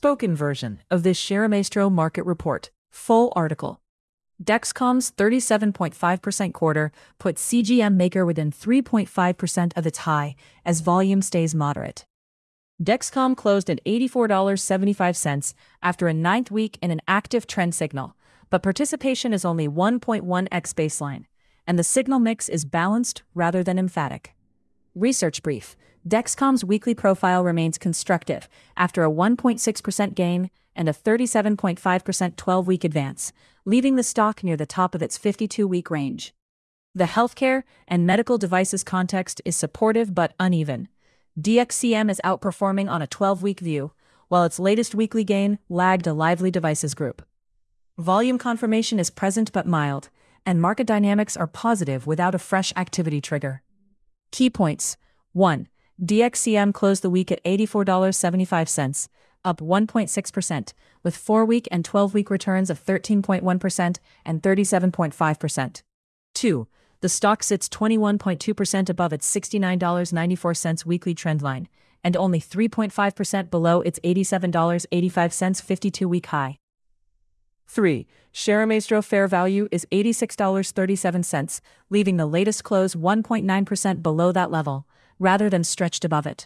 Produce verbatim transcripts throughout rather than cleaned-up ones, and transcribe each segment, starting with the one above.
spoken version of this ShareMaestro market report. Full article. Dexcom's thirty-seven point five percent quarter put C G M Maker within three point five percent of its high as volume stays moderate. Dexcom closed at eighty-four dollars and seventy-five cents after a ninth week in an active trend signal, but participation is only one point one x baseline, and the signal mix is balanced rather than emphatic. Research brief. Dexcom's weekly profile remains constructive after a one point six percent gain and a thirty-seven point five percent twelve-week advance, leaving the stock near the top of its fifty-two-week range. The healthcare and medical devices context is supportive but uneven. D X C M is outperforming on a twelve-week view, while its latest weekly gain lagged a lively devices group. Volume confirmation is present but mild, and market dynamics are positive without a fresh activity trigger. Key points. one. D X C M closed the week at eighty-four dollars and seventy-five cents, up one point six percent, with four-week and twelve-week returns of thirteen point one percent and thirty-seven point five percent. two. The stock sits twenty-one point two percent above its sixty-nine dollars and ninety-four cents weekly trendline, and only three point five percent below its eighty-seven dollars and eighty-five cents fifty-two-week high. three. ShareMaestro fair value is eighty-six dollars and thirty-seven cents, leaving the latest close one point nine percent below that level, rather than stretched above it.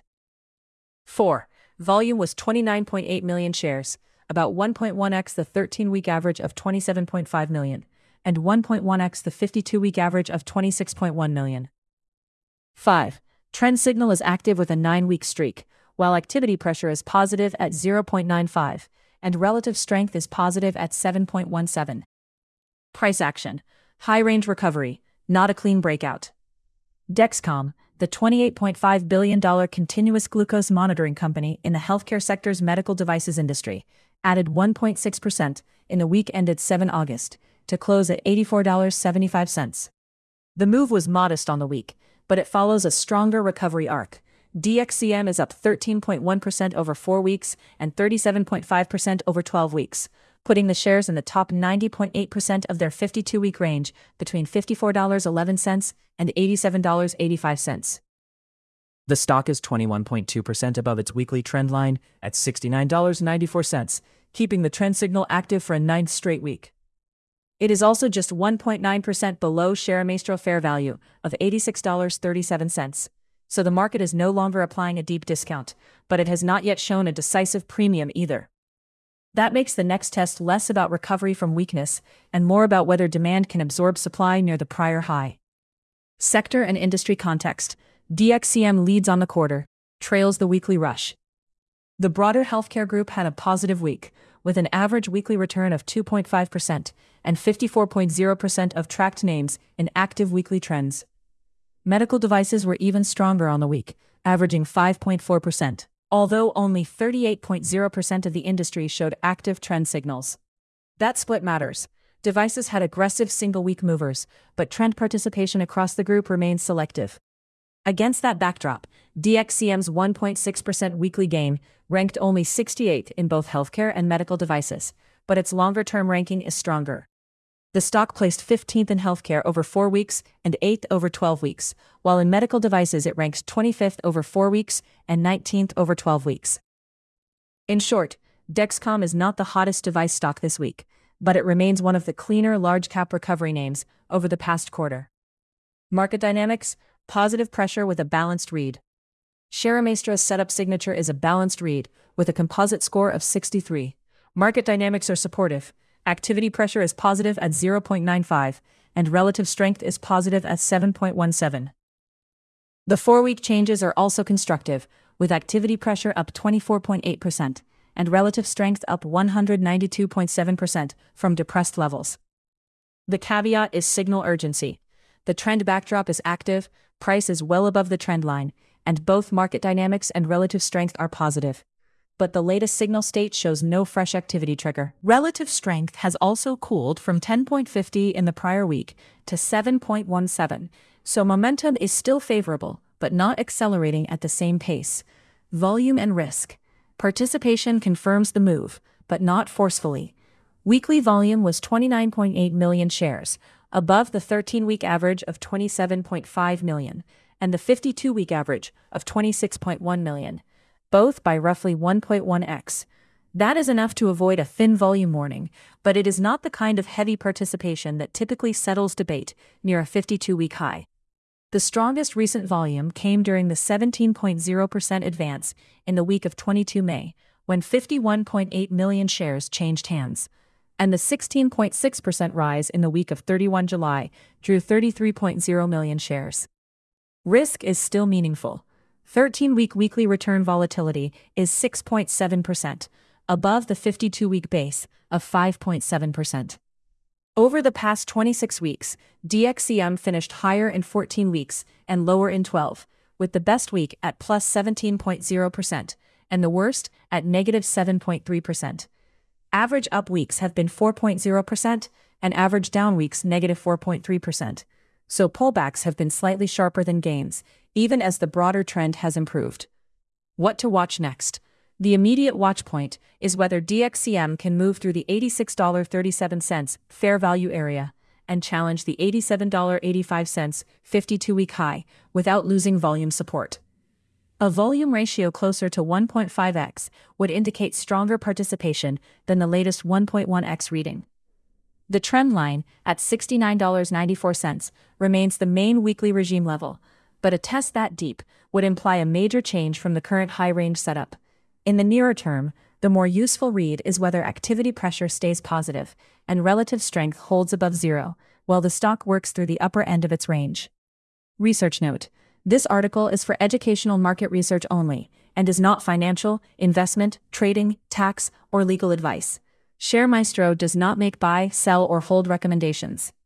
four. Volume was twenty-nine point eight million shares, about one point one x the thirteen-week average of twenty-seven point five million, and one point one x the fifty-two-week average of twenty-six point one million. five. Trend signal is active with a nine-week streak, while activity pressure is positive at zero point nine five, and relative strength is positive at seven point one seven. Price action. High-range recovery, not a clean breakout. Dexcom, the twenty-eight point five billion dollars continuous glucose monitoring company in the healthcare sector's medical devices industry, added one point six percent in the week ended the seventh of August, to close at eighty-four dollars and seventy-five cents. The move was modest on the week, but it follows a stronger recovery arc. D X C M is up thirteen point one percent over four weeks and thirty-seven point five percent over twelve weeks, putting the shares in the top ninety point eight percent of their fifty-two-week range between fifty-four dollars and eleven cents and eighty-seven dollars and eighty-five cents. The stock is twenty-one point two percent above its weekly trend line at sixty-nine dollars and ninety-four cents, keeping the trend signal active for a ninth straight week. It is also just one point nine percent below ShareMaestro fair value of eighty-six dollars and thirty-seven cents, so the market is no longer applying a deep discount, but it has not yet shown a decisive premium either. That makes the next test less about recovery from weakness and more about whether demand can absorb supply near the prior high. Sector and industry context. D X C M leads on the quarter, trails the weekly rush. The broader healthcare group had a positive week, with an average weekly return of two point five percent and fifty-four point zero percent of tracked names in active weekly trends. Medical devices were even stronger on the week, averaging five point four percent, although only thirty-eight point zero percent of the industry showed active trend signals. That split matters. Devices had aggressive single-week movers, but trend participation across the group remained selective. Against that backdrop, D X C M's one point six percent weekly gain ranked only sixty-eighth in both healthcare and medical devices, but its longer-term ranking is stronger. The stock placed fifteenth in healthcare over four weeks and eighth over twelve weeks, while in medical devices it ranks twenty-fifth over four weeks and nineteenth over twelve weeks. In short, Dexcom is not the hottest device stock this week, but it remains one of the cleaner large-cap recovery names over the past quarter. Market dynamics. Positive pressure with a balanced read. ShareMaestro's setup signature is a balanced read, with a composite score of sixty-three. Market dynamics are supportive. Activity pressure is positive at zero point nine five, and relative strength is positive at seven point one seven. The four-week changes are also constructive, with activity pressure up twenty-four point eight percent, and relative strength up one hundred ninety-two point seven percent from depressed levels. The caveat is signal urgency. The trend backdrop is active, price is well above the trend line, and both market dynamics and relative strength are positive. But the latest signal state shows no fresh activity trigger. Relative strength has also cooled from ten point five zero in the prior week to seven point one seven, so momentum is still favorable, but not accelerating at the same pace. Volume and risk. Participation confirms the move, but not forcefully. Weekly volume was twenty-nine point eight million shares, above the thirteen-week average of twenty-seven point five million, and the fifty-two-week average of twenty-six point one million, both by roughly one point one x. That is enough to avoid a thin volume warning, but it is not the kind of heavy participation that typically settles debate near a fifty-two-week high. The strongest recent volume came during the seventeen point zero percent advance in the week of the twenty-second of May, when fifty-one point eight million shares changed hands, and the sixteen point six percent rise in the week of the thirty-first of July drew thirty-three point zero million shares. Risk is still meaningful. thirteen-week weekly return volatility is six point seven percent, above the fifty-two-week base of five point seven percent. Over the past twenty-six weeks, D X C M finished higher in fourteen weeks and lower in twelve, with the best week at plus seventeen point zero percent and the worst at negative seven point three percent. Average up weeks have been four point zero percent and average down weeks negative four point three percent, so pullbacks have been slightly sharper than gains, even as the broader trend has improved. What to watch next? The immediate watch point is whether D X C M can move through the eighty-six dollars and thirty-seven cents fair value area and challenge the eighty-seven dollars and eighty-five cents fifty-two-week high without losing volume support. A volume ratio closer to one point five x would indicate stronger participation than the latest one point one x reading. The trend line at sixty-nine dollars and ninety-four cents remains the main weekly regime level, but a test that deep would imply a major change from the current high-range setup. In the nearer term, the more useful read is whether activity pressure stays positive and relative strength holds above zero, while the stock works through the upper end of its range. Research note: this article is for educational market research only and is not financial, investment, trading, tax, or legal advice. ShareMaestro does not make buy, sell, or hold recommendations.